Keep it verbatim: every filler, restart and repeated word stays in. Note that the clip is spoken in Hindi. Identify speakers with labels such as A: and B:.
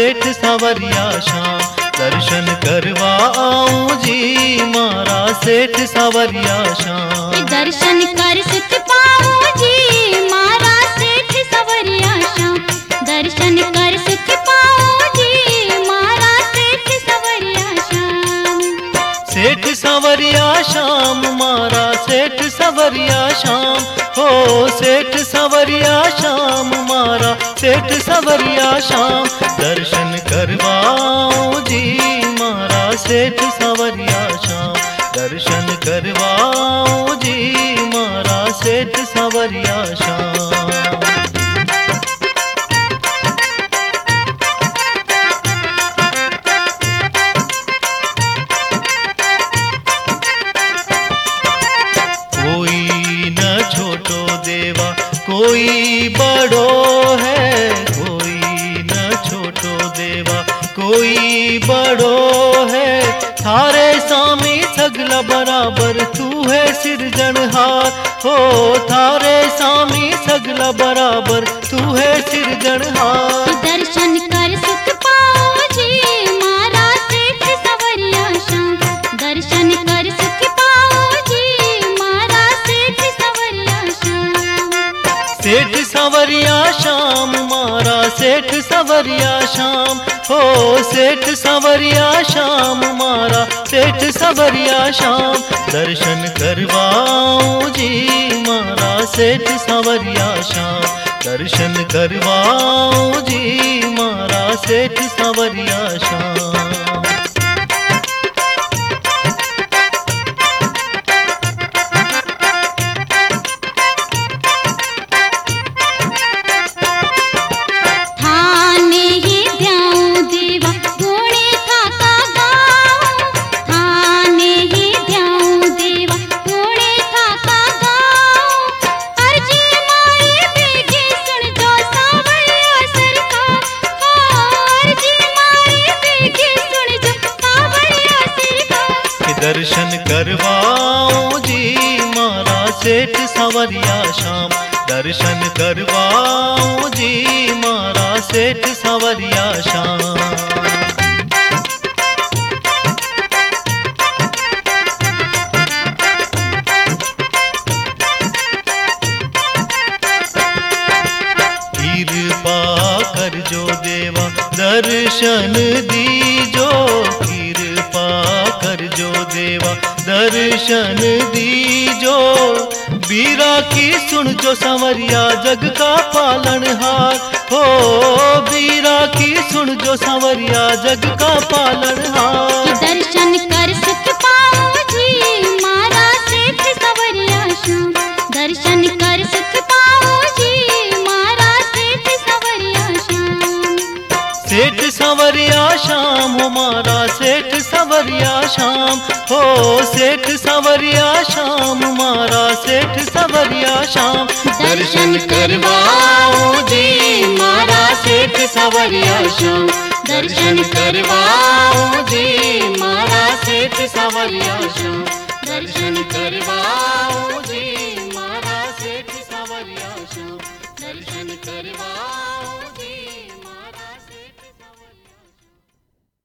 A: सेठ सवरिया शाम। दर्शन करवा आऊं जी मारा सेठ सवरिया शाम।
B: दर्शन कर सुख पाऊं जी मारा सेठ सवरिया शाम। दर्शन कर सुख पाऊं जी मारा सेठ सवरिया शाम।
A: सेठ सवरिया शाम मारा सेठ सवरिया शाम। हो सेठ सवरिया शाम मारा सेठ सवरिया शाम। दर्शन करवाऊं जी मारा सेठ सवरिया शाम। दर्शन करवाऊं जी मारा सेठ सवरिया शाम। कोई न छोटो देवा कोई बड़ो है। कोई न छोटो देवा कोई बड़ो है। थारे सामी सगला बराबर तू है सिरजनहार। हो थारे सामी सगला बराबर तू है सिरजनहार।
B: दर्शन कर सुख पाऊं जी मारा सेठ सवरिया शाम। दर्शन कर सुख पाऊं जी मारा सेठ सवरिया शाम।
A: सेठ सवरिया शाम मारा सेठ सवरिया शाम। हो सेठ सवरिया शाम मारा सेठ सवरिया शाम। दर्शन करवाऊं जी मारा सेठ सवरिया शाम। दर्शन करवाऊं जी मारा सेठ सवरिया शाम।
B: थाने ही ध्याऊं देवा घोड़े थाका गाऊं। थाने ही ध्याऊं देवा घोड़े थाका गाऊं। अर्जी माए बेगे सुन जो सावरिया सरकार। हो अर्जी माए बेगे सुन जो सावरिया सरकार।
A: कि दर्शन करवाऊं जी मारा सेठ सवरिया शाम। दर्शन करवाऊं जी मारा सेठ सवरिया शाम। कृपा कर जो देवा दर्शन दीजो। कृपा कर जो देवा दर्शन दीजो। बीरा की सुन जो संवरिया जग का पालनहार। हो बीरा की सुन जो संवरिया जग का पालनहार।
B: दर्शन कर सुख पाऊं जी मारा सेठ सवरिया शाम। दर्शन कर सुख पाऊं जी मारा सेठ सवरिया शाम।
A: सेठ सवरिया शाम मारा सेठ सवरिया शाम। हो सेठ सवरिया शाम मारा सेठ सवरिया शाम। दर्शन करवाऊं जी मारा सेठ सवरिया शाम। दर्शन करवाऊं जी मारा सेठ सवरिया शाम। दर्शन करवाऊं जी मारा सेठ सवरिया शाम। दर्शन करवाऊं।